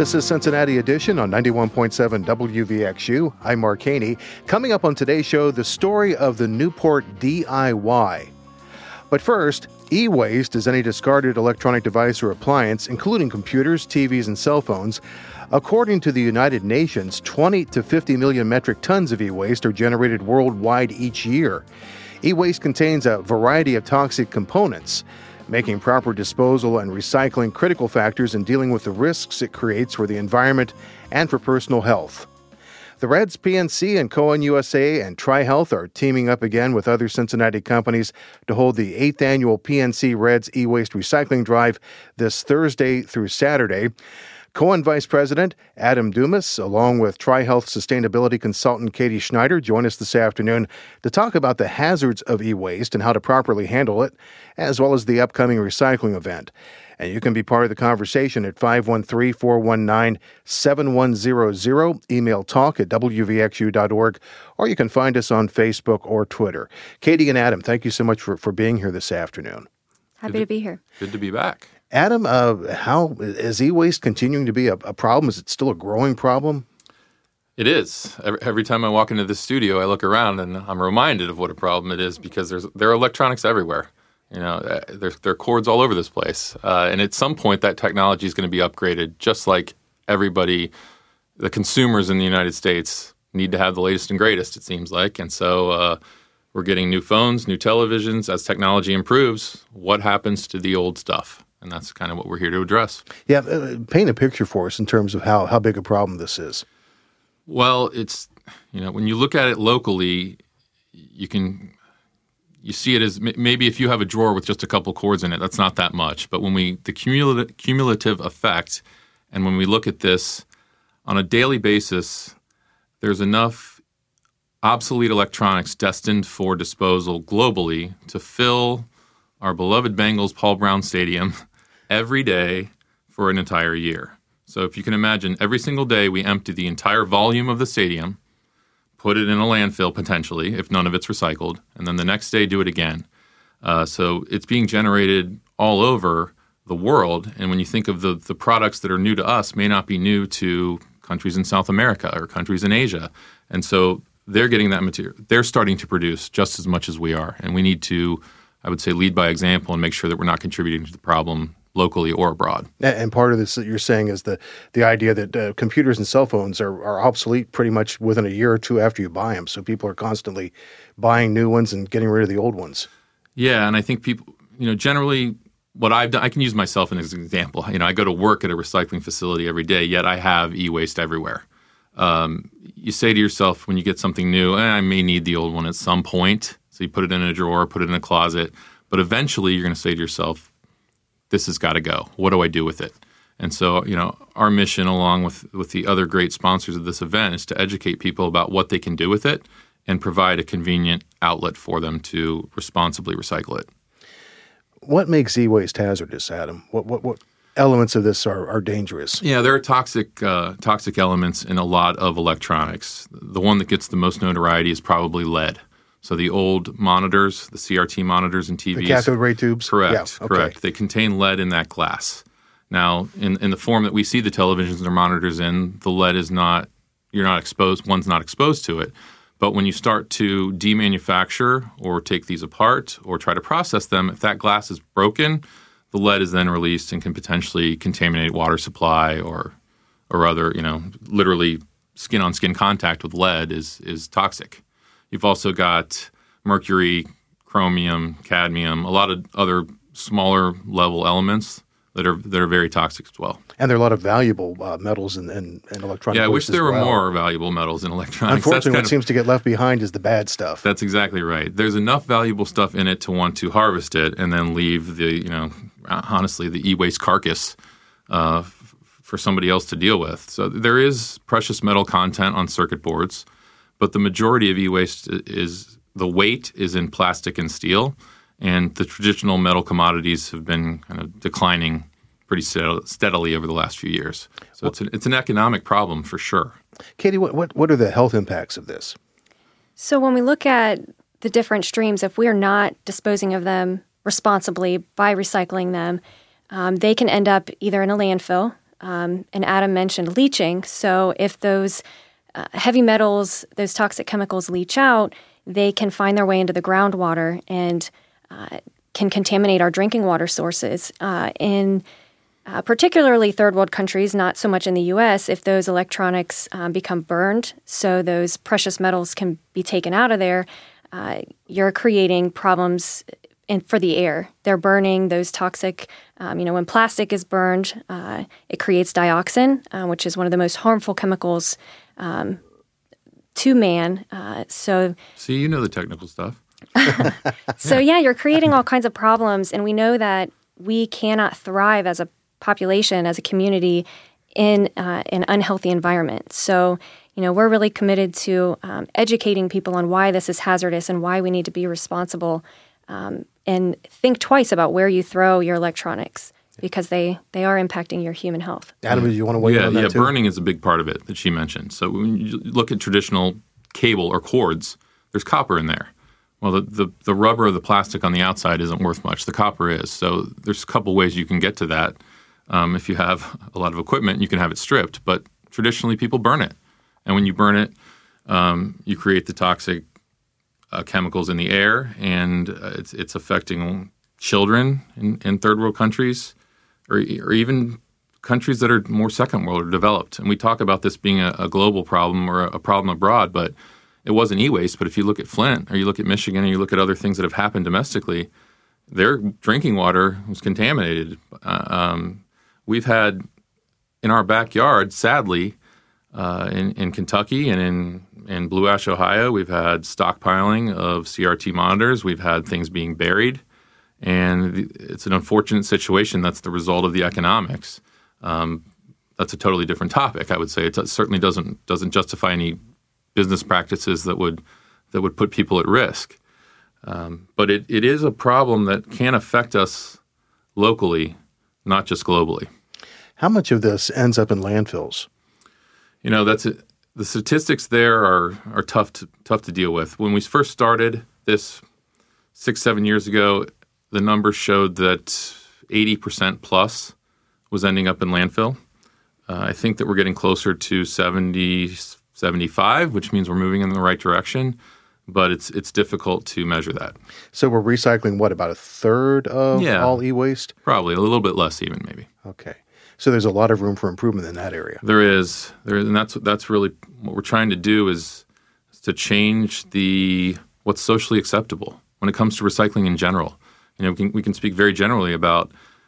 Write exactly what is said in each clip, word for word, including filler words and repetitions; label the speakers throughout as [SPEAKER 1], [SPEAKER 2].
[SPEAKER 1] This is Cincinnati Edition on ninety-one point seven W V X U. I'm Mark Haney. Coming up on today's show, the story of the Newport D I Y. But first, e-waste is any discarded electronic device or appliance, including computers, T Vs, and cell phones. According to the United Nations, twenty to fifty million metric tons of e-waste are generated worldwide each year. E-waste contains a variety of toxic components, making proper disposal and recycling critical factors in dealing with the risks it creates for the environment and for personal health. The Reds P N C and Cohen U S A and TriHealth are teaming up again with other Cincinnati companies to hold the eighth annual P N C Reds E-Waste Recycling Drive this Thursday through Saturday. Cohen Vice President Adam Dumas, along with TriHealth Sustainability Consultant Katie Schneider, join us this afternoon to talk about the hazards of e-waste and how to properly handle it, as well as the upcoming recycling event. And you can be part of the conversation at five one three, four one nine, seven one zero zero, email talk at w v x u dot org, or you can find us on Facebook or Twitter. Katie and Adam, thank you so much for, for being here this afternoon.
[SPEAKER 2] Happy to be here.
[SPEAKER 3] Good to be back.
[SPEAKER 1] Adam, uh, how is e-waste continuing to be a, a problem? Is it still a growing problem?
[SPEAKER 3] It is. Every, every time I walk into the studio, I look around and I'm reminded of what a problem it is because there's there are electronics everywhere. You know, uh, there's there are cords all over this place, uh, and at some point that technology is going to be upgraded. Just like everybody, the consumers in the United States need to have the latest and greatest. It seems like, and so uh, we're getting new phones, new televisions. As technology improves, what happens to the old stuff? And that's kind of what we're here to address.
[SPEAKER 1] Yeah, uh, paint a picture for us in terms of how, how big a problem this is.
[SPEAKER 3] Well, it's, you know, when you look at it locally, you can, you see it as maybe if you have a drawer with just a couple cords in it, that's not that much. But when we, the cumulative, cumulative effect, and when we look at this on a daily basis, there's enough obsolete electronics destined for disposal globally to fill our beloved Bengals Paul Brown Stadium every day for an entire year. So if you can imagine, every single day we empty the entire volume of the stadium, put it in a landfill potentially, if none of it's recycled, and then the next day do it again. Uh, so it's being generated all over the world. And when you think of the, the products that are new to us may not be new to countries in South America or countries in Asia. And so they're getting that material. They're starting to produce just as much as we are. And we need to, I would say, lead by example and make sure that we're not contributing to the problem locally or abroad.
[SPEAKER 1] And part of this that you're saying is the, the idea that uh, computers and cell phones are, are obsolete pretty much within a year or two after you buy them. So people are constantly buying new ones and getting rid of the old ones.
[SPEAKER 3] Yeah, and I think people, you know, generally what I've done, I can use myself as an example. You know, I go to work at a recycling facility every day, yet I have e-waste everywhere. Um, you say to yourself when you get something new, eh, I may need the old one at some point. So you put it in a drawer, put it in a closet. But eventually you're going to say to yourself, this has got to go. What do I do with it? And so, you know, our mission along with, with the other great sponsors of this event is to educate people about what they can do with it and provide a convenient outlet for them to responsibly recycle it.
[SPEAKER 1] What makes e-waste hazardous, Adam? What what, what elements of this are, are dangerous?
[SPEAKER 3] Yeah, there are toxic uh, toxic elements in a lot of electronics. The one that gets the most notoriety is probably lead. So the old monitors, the C R T monitors and T Vs.
[SPEAKER 1] The cathode ray tubes?
[SPEAKER 3] Correct,
[SPEAKER 1] yeah, okay.
[SPEAKER 3] correct. They contain lead in that glass. Now, in, in the form that we see the televisions or monitors in, the lead is not, you're not exposed, one's not exposed to it. But when you start to demanufacture or take these apart or try to process them, if that glass is broken, the lead is then released and can potentially contaminate water supply or or other, you know, literally skin-on-skin contact with lead is is toxic. You've also got mercury, chromium, cadmium, a lot of other smaller level elements that are that are very toxic as well.
[SPEAKER 1] And there are a lot of valuable uh, metals in, in, in electronic
[SPEAKER 3] Yeah, I wish
[SPEAKER 1] waste
[SPEAKER 3] there
[SPEAKER 1] as
[SPEAKER 3] were
[SPEAKER 1] well.
[SPEAKER 3] more valuable metals in electronics.
[SPEAKER 1] Unfortunately,
[SPEAKER 3] That's
[SPEAKER 1] what
[SPEAKER 3] of,
[SPEAKER 1] seems to get left behind is the bad stuff.
[SPEAKER 3] That's exactly right. There's enough valuable stuff in it to want to harvest it and then leave the, you know, honestly, the e-waste carcass uh, f- for somebody else to deal with. So there is precious metal content on circuit boards, but the majority of e-waste is, the weight is in plastic and steel, and the traditional metal commodities have been kind of declining pretty steadily over the last few years. So it's an, it's an economic problem for sure.
[SPEAKER 1] Katie, what, what what are the health impacts of this?
[SPEAKER 2] So when we look at the different streams, if we're not disposing of them responsibly by recycling them, um, they can end up either in a landfill, Um, and Adam mentioned leaching. So if those uh, heavy metals, those toxic chemicals leach out, they can find their way into the groundwater and uh, can contaminate our drinking water sources. Uh, in uh, particularly third world countries, not so much in the U S, if those electronics um, become burned, so those precious metals can be taken out of there, uh, you're creating problems in, for the air. They're burning those toxic, um, you know, when plastic is burned, uh, it creates dioxin, uh, which is one of the most harmful chemicals um, to man. Uh, so,
[SPEAKER 3] See, you know the technical stuff.
[SPEAKER 2] so yeah, you're creating all kinds of problems, and we know that we cannot thrive as a population, as a community, in uh, an unhealthy environment. So, you know, we're really committed to um, educating people on why this is hazardous and why we need to be responsible um, and think twice about where you throw your electronics, because they, they are impacting your human health.
[SPEAKER 1] Adam, do you want to weigh in
[SPEAKER 3] Yeah,
[SPEAKER 1] on that
[SPEAKER 3] yeah.
[SPEAKER 1] too?
[SPEAKER 3] Burning is a big part of it that she mentioned. So when you look at traditional cable or cords, there's copper in there. Well, the, the, the rubber or the plastic on the outside isn't worth much. The copper is. So there's a couple ways you can get to that. Um, if you have a lot of equipment, you can have it stripped. But traditionally, people burn it. And when you burn it, um, you create the toxic uh, chemicals in the air, and uh, it's, it's affecting children in, in third world countries, or, or even countries that are more second world or developed. And we talk about this being a, a global problem or a, a problem abroad, but it wasn't e-waste. But if you look at Flint, or you look at Michigan, or you look at other things that have happened domestically, their drinking water was contaminated. Uh, um, we've had in our backyard, sadly, uh, in, in Kentucky and in, in Blue Ash, Ohio, we've had stockpiling of C R T monitors. We've had things being buried. And it's an unfortunate situation. That's the result of the economics. Um, that's a totally different topic, I would say. It certainly doesn't doesn't justify any business practices that would that would put people at risk. Um, but it, it is a problem that can affect us locally, not just globally.
[SPEAKER 1] How much of this ends up in landfills?
[SPEAKER 3] You know, that's it. The statistics there are are tough to tough to deal with. When we first started this six, seven years ago, the numbers showed that eighty percent plus was ending up in landfill. Uh, I think that we're getting closer to seventy, seventy-five, which means we're moving in the right direction, but it's it's difficult to measure that.
[SPEAKER 1] So we're recycling, what, about a third of
[SPEAKER 3] Yeah.
[SPEAKER 1] all e-waste?
[SPEAKER 3] Probably a little bit less even, maybe.
[SPEAKER 1] Okay. So there's a lot of room for improvement in that area.
[SPEAKER 3] There is. There is, and that's that's really what we're trying to do is, is to change the what's socially acceptable when it comes to recycling in general. You know, we can, we can speak very generally about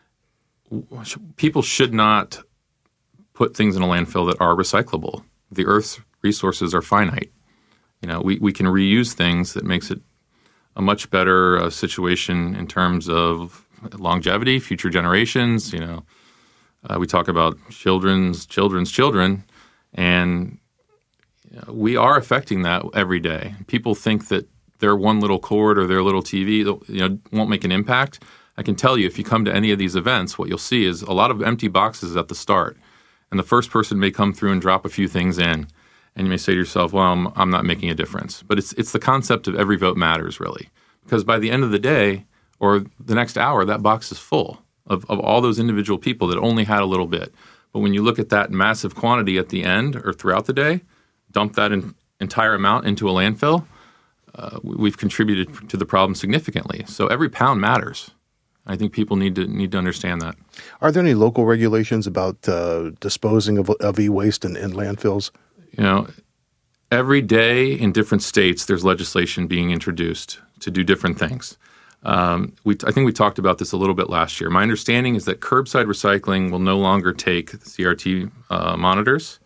[SPEAKER 3] people should not put things in a landfill that are recyclable. The Earth's resources are finite. You know, we, we can reuse things that makes it a much better uh, situation in terms of longevity, future generations. You know, uh, we talk about children's children's children, and you know, we are affecting that every day. People think that their one little cord or their little T V, you know, won't make an impact. I can tell you, if you come to any of these events, what you'll see is a lot of empty boxes at the start. And the first person may come through and drop a few things in. And you may say to yourself, well, I'm, I'm not making a difference. But it's it's the concept of every vote matters, really. Because by the end of the day or the next hour, that box is full of, of all those individual people that only had a little bit. But when you look at that massive quantity at the end or throughout the day, dump that in, entire amount into a landfill, uh, we've contributed to the problem significantly. So every pound matters. I think people need to need to understand that.
[SPEAKER 1] Are there any local regulations about uh, disposing of, of e-waste in, in landfills?
[SPEAKER 3] You know, every day in different states, there's legislation being introduced to do different things. Um, we, I think we talked about this a little bit last year. My understanding is that curbside recycling will no longer take C R T uh, monitors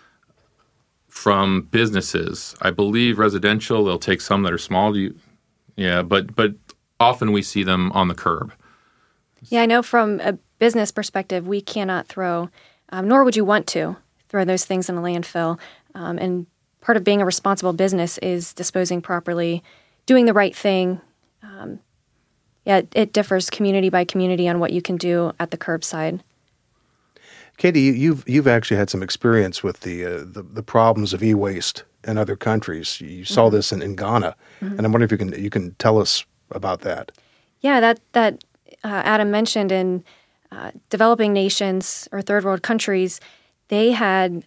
[SPEAKER 3] from businesses. I believe residential, they'll take some that are small. You, yeah, but but often we see them on the curb.
[SPEAKER 2] Yeah, I know from a business perspective, we cannot throw, um, nor would you want to, throw those things in a landfill. Um, and part of being a responsible business is disposing properly, doing the right thing. Um, yeah, it, it differs community by community on what you can do at the curbside.
[SPEAKER 1] Katie, you've you've actually had some experience with the uh, the, the problems of e-waste in other countries. You saw mm-hmm. this in, in Ghana, mm-hmm. and I'm wondering if you can you can tell us about that.
[SPEAKER 2] Yeah, that that uh, Adam mentioned in uh, developing nations or third world countries, they had,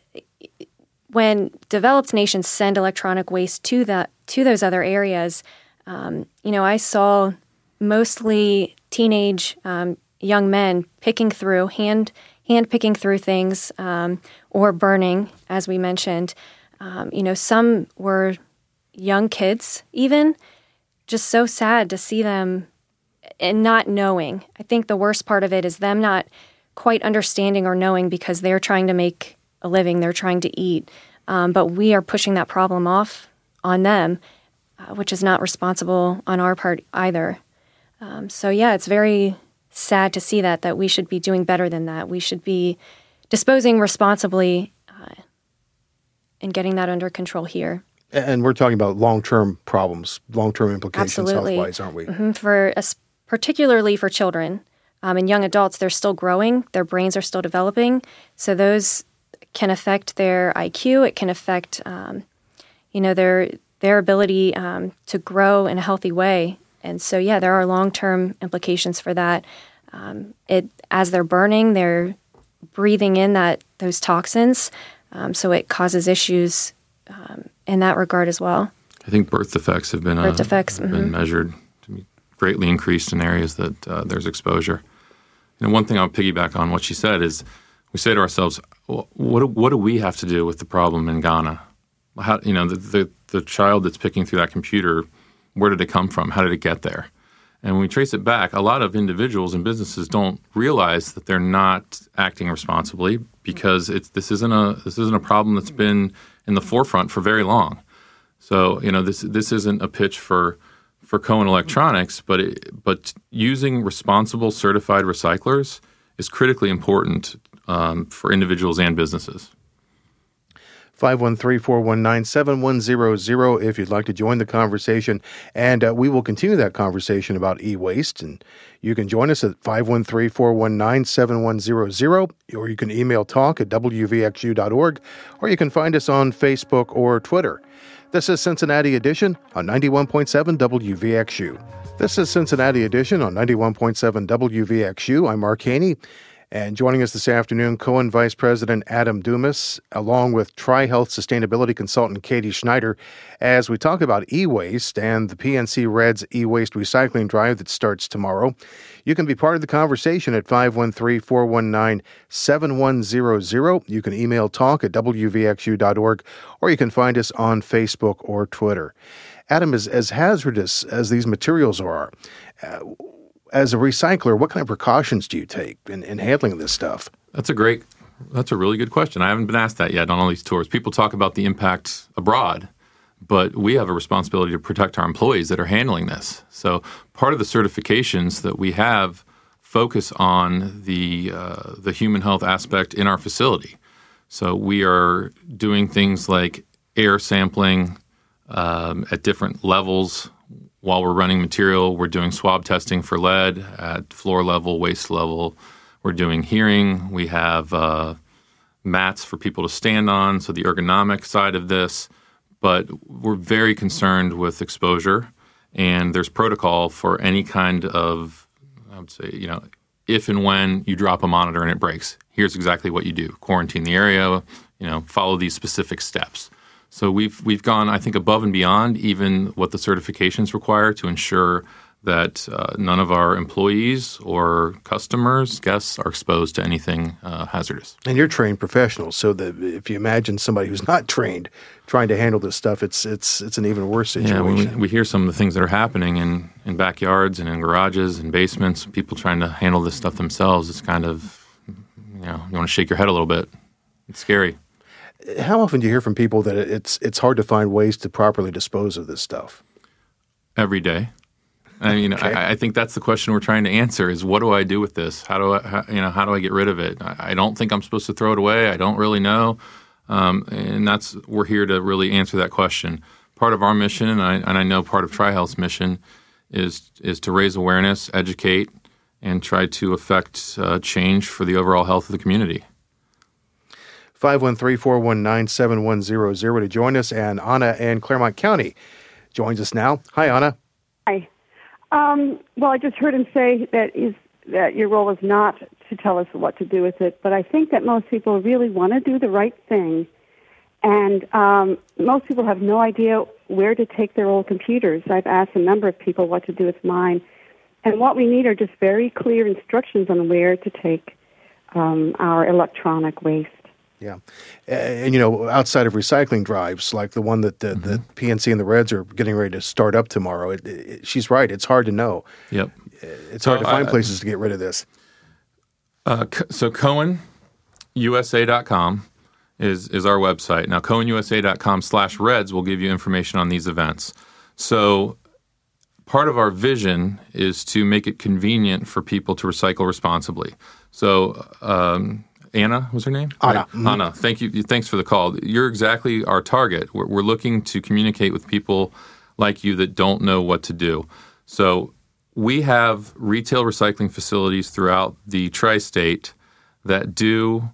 [SPEAKER 2] when developed nations send electronic waste to the to those other areas, um, you know, I saw mostly teenage um, young men picking through, hand hand picking through things, um, or burning, as we mentioned. Um, you know, some were young kids, even. Just so sad to see them and not knowing. I think the worst part of it is them not quite understanding or knowing because they're trying to make a living, they're trying to eat. Um, but we are pushing that problem off on them, uh, which is not responsible on our part either. Um, so yeah, it's very sad to see that, that we should be doing better than that. We should be disposing responsibly uh, and getting that under control here.
[SPEAKER 1] And we're talking about long-term problems, long-term implications
[SPEAKER 2] Absolutely.
[SPEAKER 1] health-wise, aren't we?
[SPEAKER 2] Mm-hmm. For particularly for children um, and young adults, they're still growing. Their brains are still developing. So those can affect their I Q. It can affect, um, you know, their their ability um, to grow in a healthy way. And so, yeah, there are long-term implications for that. Um, it as they're burning, they're breathing in that those toxins. Um, so it causes issues um, in that regard as well.
[SPEAKER 3] I think birth defects have been,
[SPEAKER 2] birth
[SPEAKER 3] uh,
[SPEAKER 2] defects,
[SPEAKER 3] have
[SPEAKER 2] mm-hmm.
[SPEAKER 3] been measured to be greatly increased in areas that uh, there's exposure. And one thing I'll piggyback on what she said is we say to ourselves, well, what, do, what do we have to do with the problem in Ghana? How, you know, the, the, the child that's picking through that computer, where did it come from? How did it get there? And when we trace it back, a lot of individuals and businesses don't realize that they're not acting responsibly because it's this isn't a this isn't a problem that's been in the forefront for very long. So you know this this isn't a pitch for for Cohen Electronics, but it, but using responsible certified recyclers is critically important um, for individuals and businesses.
[SPEAKER 1] five one three, four one nine, seven one zero zero if you'd like to join the conversation. And uh, we will continue that conversation about e-waste. And you can join us at five one three, four one nine, seven one zero zero, or you can email talk at w v x u dot org, or you can find us on Facebook or Twitter. This is Cincinnati Edition on ninety-one point seven W V X U. This is Cincinnati Edition on ninety-one point seven W V X U. I'm Mark Haney. And joining us this afternoon, Cohen Vice President Adam Dumas, along with Tri-Health Sustainability Consultant Katie Schneider, as we talk about e-waste and the P N C Reds e-waste recycling drive that starts tomorrow. You can be part of the conversation at five one three, four one nine, seven one zero zero. You can email talk at w v x u dot org, or you can find us on Facebook or Twitter. Adam, as, as hazardous as these materials are, uh, as a recycler, what kind of precautions do you take in, in handling this stuff?
[SPEAKER 3] That's a great, that's a really good question. I haven't been asked that yet on all these tours. People talk about the impact abroad, but we have a responsibility to protect our employees that are handling this. So part of the certifications that we have focus on the uh, the human health aspect in our facility. So we are doing things like air sampling um, at different levels. While we're running material, we're doing swab testing for lead at floor level, waste level. We're doing hearing. We have uh, mats for people to stand on, so the ergonomic side of this. But we're very concerned with exposure, and there's protocol for any kind of, I would say, you know, if and when you drop a monitor and it breaks, here's exactly what you do. Quarantine the area, you know, follow these specific steps. So we've we've gone, I think, above and beyond even what the certifications require to ensure that uh, none of our employees or customers, guests, are exposed to anything uh, hazardous.
[SPEAKER 1] And you're trained professionals, so that if you imagine somebody who's not trained trying to handle this stuff, it's it's it's an even worse situation.
[SPEAKER 3] Yeah, when we, we hear some of the things that are happening in, in backyards and in garages and basements, people trying to handle this stuff themselves, it's kind of, you know, you want to shake your head a little bit. It's scary.
[SPEAKER 1] How often do you hear from people that it's it's hard to find ways to properly dispose of this stuff?
[SPEAKER 3] Every day. I mean, okay. I, I think that's the question we're trying to answer: is what do I do with this? How do I, how, you know, how do I get rid of it? I, I don't think I'm supposed to throw it away. I don't really know, um, and that's we're here to really answer that question. Part of our mission, and I, and I know part of Tri-Health's mission, is is to raise awareness, educate, and try to affect uh, change for the overall health of the community.
[SPEAKER 1] five one three, four one nine, seven one zero zero to join us. And Anna in Claremont County joins us now. Hi, Anna.
[SPEAKER 4] Hi. Um, well, I just heard him say that is that your role is not to tell us what to do with it, but I think that most people really want to do the right thing, and um, most people have no idea where to take their old computers. I've asked a number of people what to do with mine, and what we need are just very clear instructions on where to take um, our electronic waste.
[SPEAKER 1] Yeah. And, you know, outside of recycling drives, like the one that the, mm-hmm. the P N C and the Reds are getting ready to start up tomorrow, it, it, she's right. It's hard to know.
[SPEAKER 3] Yep.
[SPEAKER 1] It's hard
[SPEAKER 3] so
[SPEAKER 1] to find
[SPEAKER 3] I,
[SPEAKER 1] places to get rid of this.
[SPEAKER 3] Uh, so Cohen U S A dot com is, is our website. Now, Cohen U S A dot com slash Reds will give you information on these events. So part of our vision is to make it convenient for people to recycle responsibly. So um Anna was her name?
[SPEAKER 1] Anna.
[SPEAKER 3] Right? Mm-hmm. Anna, thank you. Thanks for the call. You're exactly our target. We're, we're looking to communicate with people like you that don't know what to do. So we have retail recycling facilities throughout the tri-state that do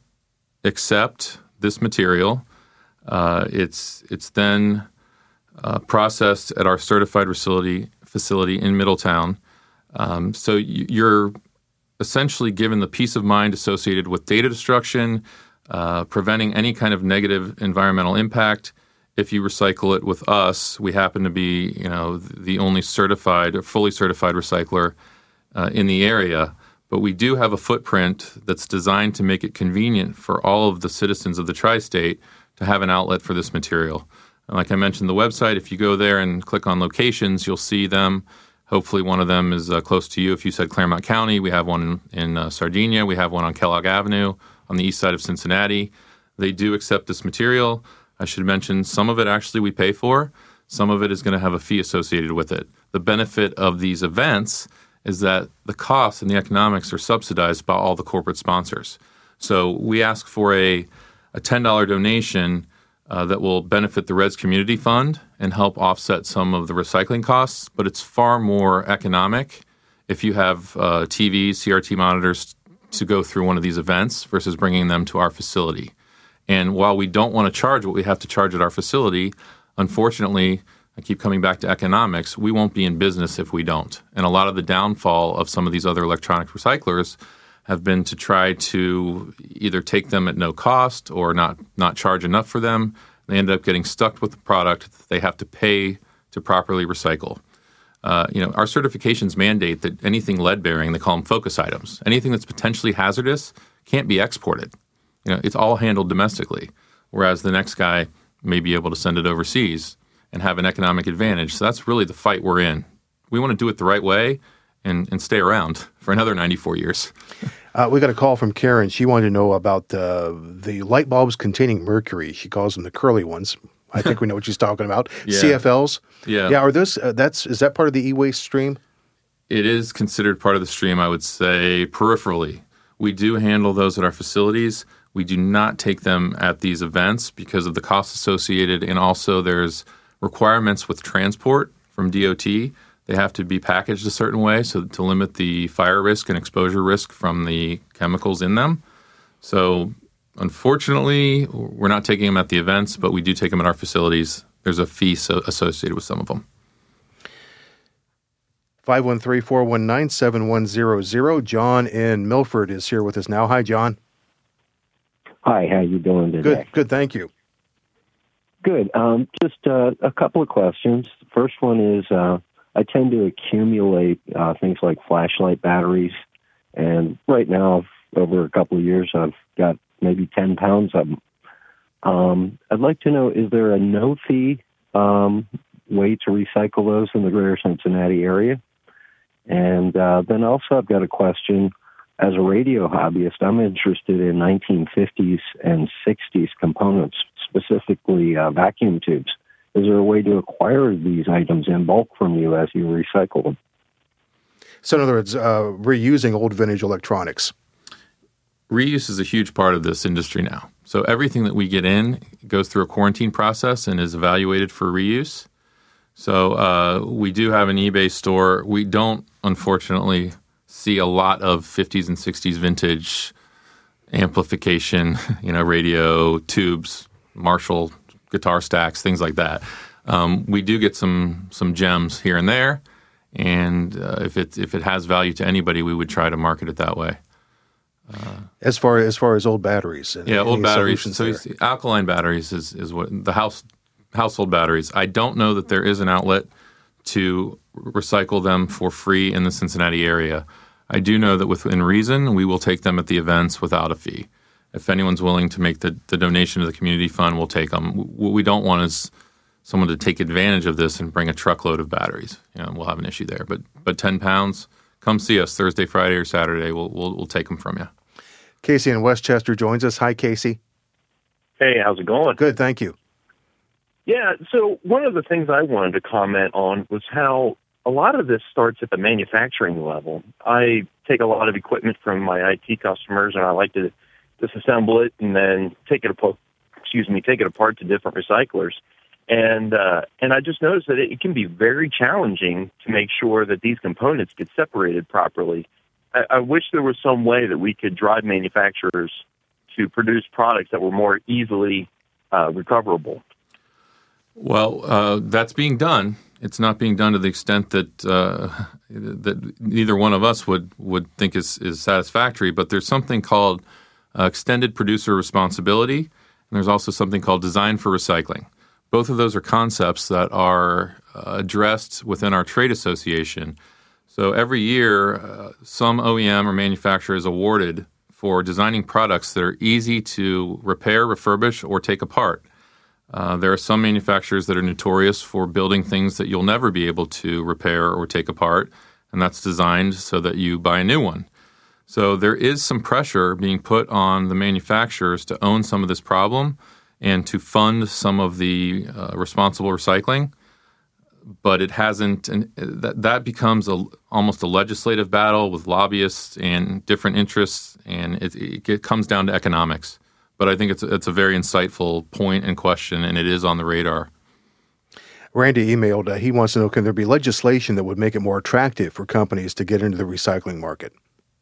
[SPEAKER 3] accept this material. Uh, it's it's then uh, processed at our certified facility facility in Middletown. Um, so you're essentially given the peace of mind associated with data destruction, uh, preventing any kind of negative environmental impact. If you recycle it with us, we happen to be, you know, the only certified or fully certified recycler uh, in the area. But we do have a footprint that's designed to make it convenient for all of the citizens of the tri-state to have an outlet for this material. And like I mentioned, the website, if you go there and click on locations, you'll see them. Hopefully one of them is uh, close to you. If you said Claremont County, we have one in, in uh, Sardinia. We have one on Kellogg Avenue on the east side of Cincinnati. They do accept this material. I should mention some of it actually we pay for. Some of it is going to have a fee associated with it. The benefit of these events is that the costs and the economics are subsidized by all the corporate sponsors. So we ask for a, a ten dollars donation Uh, that will benefit the Reds Community Fund and help offset some of the recycling costs, but it's far more economic if you have uh, T Vs, C R T monitors to go through one of these events versus bringing them to our facility. And while we don't want to charge what we have to charge at our facility, unfortunately, I keep coming back to economics, we won't be in business if we don't. And a lot of the downfall of some of these other electronic recyclers have been to try to either take them at no cost or not not charge enough for them. They end up getting stuck with the product that they have to pay to properly recycle. Uh, you know, our certifications mandate that anything lead-bearing, they call them focus items, anything that's potentially hazardous can't be exported. You know, it's all handled domestically, whereas the next guy may be able to send it overseas and have an economic advantage. So that's really the fight we're in. We want to do it the right way and, and stay around for another ninety-four years.
[SPEAKER 1] Uh, we got a call from Karen. She wanted to know about uh, the light bulbs containing mercury. She calls them the curly ones. I think we know what she's talking about.
[SPEAKER 3] Yeah.
[SPEAKER 1] C F Ls.
[SPEAKER 3] Yeah.
[SPEAKER 1] Yeah. Are those? Uh, that's is that part of the e-waste stream?
[SPEAKER 3] It is considered part of the stream. I would say peripherally. We do handle those at our facilities. We do not take them at these events because of the costs associated, and also there's requirements with transport from D O T. They have to be packaged a certain way so to limit the fire risk and exposure risk from the chemicals in them. So unfortunately, we're not taking them at the events, but we do take them at our facilities. There's a fee so associated with some of them.
[SPEAKER 1] five one three, four one nine, seven one zero zero. John in Milford is here with us now. Hi, John.
[SPEAKER 5] Hi, how you doing today?
[SPEAKER 1] Good, good, thank you.
[SPEAKER 5] Good. Um, just uh, a couple of questions. The first one is uh, I tend to accumulate uh, things like flashlight batteries, and right now, over a couple of years, I've got maybe ten pounds of them. Um, I'd like to know, is there a no-fee um, way to recycle those in the greater Cincinnati area? And uh, then also I've got a question. As a radio hobbyist, I'm interested in nineteen fifties and sixties components, specifically uh, vacuum tubes. Is there a way to acquire these items in bulk from you as you recycle them?
[SPEAKER 1] So in other words, uh, reusing old vintage electronics.
[SPEAKER 3] Reuse is a huge part of this industry now. So everything that we get in goes through a quarantine process and is evaluated for reuse. So uh, we do have an eBay store. We don't, unfortunately, see a lot of fifties and sixties vintage amplification, you know, radio tubes, Marshall guitar stacks, things like that. Um, we do get some some gems here and there, and uh, if it if it has value to anybody, we would try to market it that way.
[SPEAKER 1] as far as far as old batteries, and
[SPEAKER 3] Yeah, old
[SPEAKER 1] any
[SPEAKER 3] batteries.
[SPEAKER 1] solutions
[SPEAKER 3] So
[SPEAKER 1] there?
[SPEAKER 3] you see, alkaline batteries is, is what the house household batteries. I don't know that there is an outlet to recycle them for free in the Cincinnati area. I do know that within reason, we will take them at the events without a fee. If anyone's willing to make the, the donation to the community fund, we'll take them. What we don't want is someone to take advantage of this and bring a truckload of batteries. You know, we'll have an issue there. But but ten pounds, come see us Thursday, Friday, or Saturday. We'll we'll, we'll take them from you.
[SPEAKER 1] Casey in Westchester joins us. Hi, Casey.
[SPEAKER 6] Hey, how's it going?
[SPEAKER 1] Good, thank you.
[SPEAKER 6] Yeah, so one of the things I wanted to comment on was how a lot of this starts at the manufacturing level. I take a lot of equipment from my I T customers, and I like to disassemble it and then take it apart. Excuse me, take it apart to different recyclers. And uh, and I just noticed that it, it can be very challenging to make sure that these components get separated properly. I, I wish there was some way that we could drive manufacturers to produce products that were more easily uh, recoverable.
[SPEAKER 3] Well, uh, that's being done. It's not being done to the extent that uh, that neither one of us would, would think is, is satisfactory. But there's something called uh, extended producer responsibility, and there's also something called design for recycling. Both of those are concepts that are uh, addressed within our trade association. So every year, uh, some O E M or manufacturer is awarded for designing products that are easy to repair, refurbish, or take apart. Uh, there are some manufacturers that are notorious for building things that you'll never be able to repair or take apart, and that's designed so that you buy a new one. So there is some pressure being put on the manufacturers to own some of this problem and to fund some of the uh, responsible recycling, but it hasn't. And that that becomes a, almost a legislative battle with lobbyists and different interests, and it, it comes down to economics. But I think it's it's a very insightful point and question, and it is on the radar.
[SPEAKER 1] Randy emailed, uh, he wants to know, can there be legislation that would make it more attractive for companies to get into the recycling market?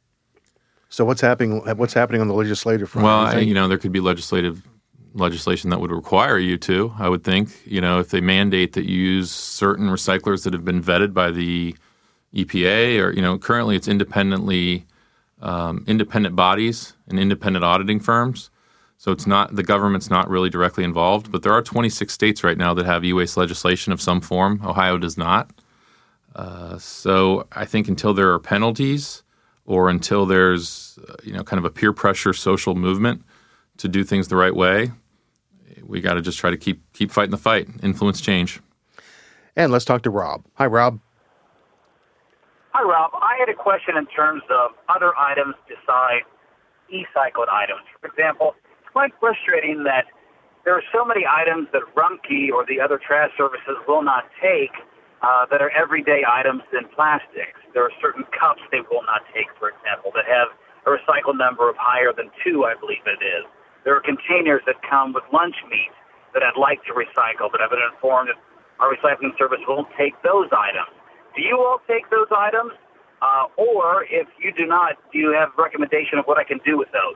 [SPEAKER 1] So what's happening What's happening on the legislative front?
[SPEAKER 3] Well, I, you know, there could be legislative legislation that would require you to, I would think. You know, if they mandate that you use certain recyclers that have been vetted by the E P A, or, you know, currently it's independently um, independent bodies and independent auditing firms. So it's not, the government's not really directly involved, but there are twenty-six states right now that have e-waste legislation of some form. Ohio does not. Uh, so I think until there are penalties or until there's, uh, you know, kind of a peer pressure social movement to do things the right way, we got to just try to keep keep fighting the fight, influence change.
[SPEAKER 1] And let's talk to Rob. Hi, Rob.
[SPEAKER 7] Hi, Rob. I had a question in terms of other items beside e-cycled items. For example, it's quite frustrating that there are so many items that Rumpke or the other trash services will not take uh, that are everyday items in plastics. There are certain cups they will not take, for example, that have a recycle number of higher than two, I believe it is. There are containers that come with lunch meat that I'd like to recycle, but I've been informed that our recycling service won't take those items. Do you all take those items? Uh, or if you do not, do you have a recommendation of what I can do with those?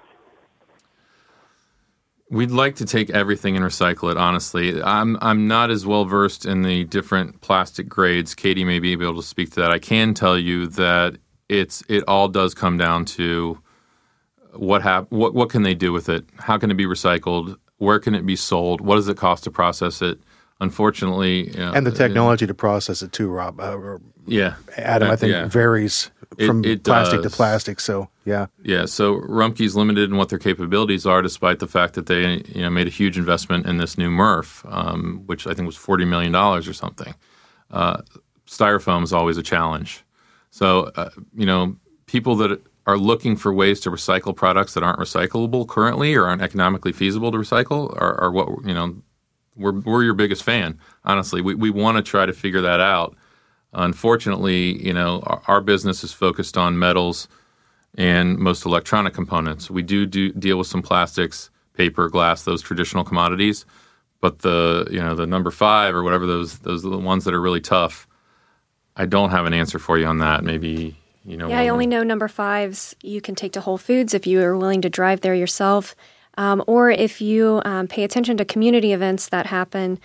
[SPEAKER 3] We'd like to take everything and recycle it, honestly. I'm I'm not as well versed in the different plastic grades. Katie may be able to speak to that. I can tell you that it's it all does come down to what hap- what what can they do with it? How can it be recycled? Where can it be sold? What does it cost to process it? Unfortunately, you know,
[SPEAKER 1] and the technology uh, to process it too, Rob. Uh,
[SPEAKER 3] yeah,
[SPEAKER 1] Adam, I think
[SPEAKER 3] yeah.
[SPEAKER 1] varies from
[SPEAKER 3] it, it
[SPEAKER 1] plastic
[SPEAKER 3] does.
[SPEAKER 1] to plastic. So yeah,
[SPEAKER 3] yeah. So Rumpke's limited in what their capabilities are, despite the fact that they you know made a huge investment in this new M R F, um, which I think was forty million dollars or something. Uh, styrofoam is always a challenge. So uh, you know, people that are looking for ways to recycle products that aren't recyclable currently or aren't economically feasible to recycle are, are what you know. We're we're your biggest fan, honestly. We we want to try to figure that out. Unfortunately, you know, our, our business is focused on metals and most electronic components. We do, do deal with some plastics, paper, glass, those traditional commodities. But the you know the number five or whatever those those are the ones that are really tough. I don't have an answer for you on that. Maybe you know.
[SPEAKER 2] Yeah, I only know number fives you can take to Whole Foods if you are willing to drive there yourself. Um, or if you um, pay attention to community events that happen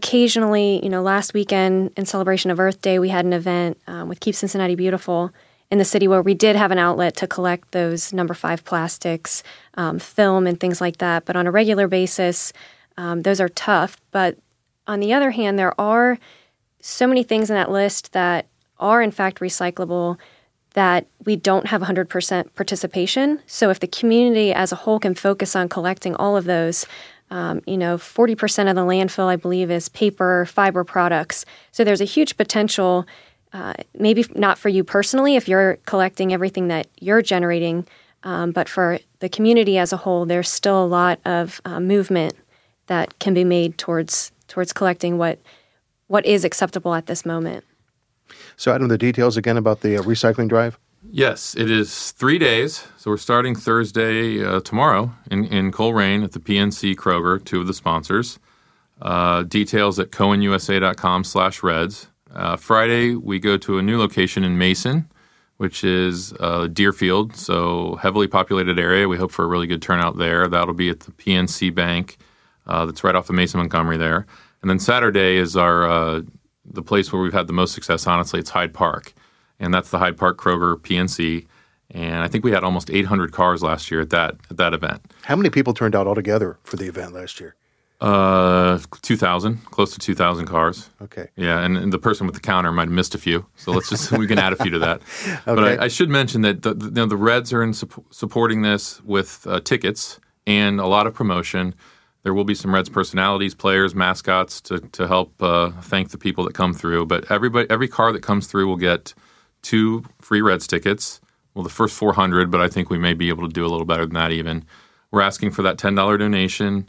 [SPEAKER 2] occasionally, you know, last weekend in celebration of Earth Day, we had an event um, with Keep Cincinnati Beautiful, in the city where we did have an outlet to collect those number five plastics, um, film, and things like that. But on a regular basis, um, those are tough. But on the other hand, there are so many things in that list that are in fact recyclable that we don't have one hundred percent participation. So if the community as a whole can focus on collecting all of those, um, you know, forty percent of the landfill, I believe, is paper, fiber products. So there's a huge potential, uh, maybe not for you personally if you're collecting everything that you're generating, um, but for the community as a whole, there's still a lot of uh, movement that can be made towards towards collecting what what is acceptable at this moment.
[SPEAKER 1] So, Adam, the details again about the uh, recycling drive?
[SPEAKER 3] Yes, it is three days. So we're starting Thursday, uh, tomorrow, in, in Coleraine at the P N C Kroger, two of the sponsors. Uh, details at cohenusa.com slash reds. Uh, Friday, we go to a new location in Mason, which is uh, Deerfield, so heavily populated area. We hope for a really good turnout there. That'll be at the P N C Bank uh, that's right off the Mason Montgomery there. And then Saturday is our uh, the place where we've had the most success, honestly. It's Hyde Park, and that's the Hyde Park Kroger P N C. And I think we had almost eight hundred cars last year at that at that event.
[SPEAKER 1] How many people turned out altogether for the event last year?
[SPEAKER 3] Uh, two thousand, close to two thousand cars.
[SPEAKER 1] Okay.
[SPEAKER 3] Yeah, and, and the person with the counter might have missed a few, so let's just we can add a few to that.
[SPEAKER 1] Okay.
[SPEAKER 3] But I, I should mention that the, the, you know, the Reds are in su- supporting this with uh, tickets and a lot of promotion. There will be some Reds personalities, players, mascots to to help uh, thank the people that come through. But everybody, every car that comes through will get two free Reds tickets. Well, the first four hundred, but I think we may be able to do a little better than that even. We're asking for that ten dollars donation.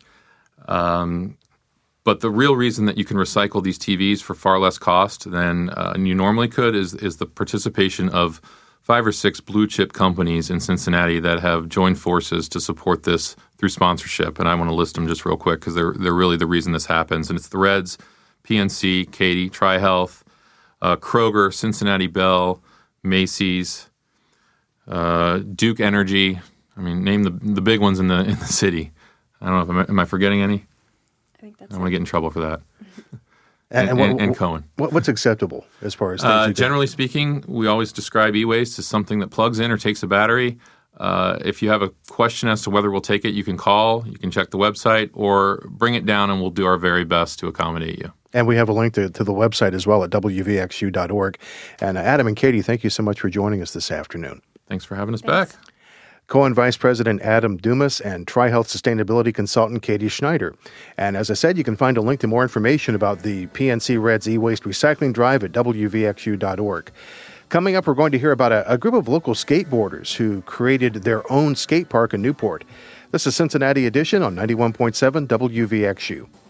[SPEAKER 3] Um, but the real reason that you can recycle these T Vs for far less cost than uh, you normally could is is the participation of five or six blue chip companies in Cincinnati that have joined forces to support this through sponsorship. And I want to list them just real quick because they're they're really the reason this happens. And it's the Reds, P N C, Katie, TriHealth, uh, Kroger, Cincinnati Bell, Macy's, uh, Duke Energy. I mean, name the the big ones in the in the city. I don't know if I'm, am I forgetting any?
[SPEAKER 2] I think that's
[SPEAKER 3] I want to get in trouble for that.
[SPEAKER 1] And,
[SPEAKER 3] and,
[SPEAKER 1] what,
[SPEAKER 3] and, and Cohen.
[SPEAKER 1] What, what's acceptable as far as things
[SPEAKER 3] Uh,
[SPEAKER 1] you do?
[SPEAKER 3] generally speaking, we always describe e-waste as something that plugs in or takes a battery. Uh, if you have a question as to whether we'll take it, you can call, you can check the website, or bring it down and we'll do our very best to accommodate you.
[SPEAKER 1] And we have a link to, to the website as well at w v x u dot org. And uh, Adam and Katie, thank you so much for joining us this afternoon.
[SPEAKER 3] Thanks for having us
[SPEAKER 2] Thanks.
[SPEAKER 3] back.
[SPEAKER 1] Cohen Vice President Adam Dumas and TriHealth Sustainability Consultant Katie Schneider. And as I said, you can find a link to more information about the P N C Reds e-waste recycling drive at w v x u dot org. Coming up, we're going to hear about a, a group of local skateboarders who created their own skate park in Newport. This is Cincinnati Edition on ninety-one point seven W V X U.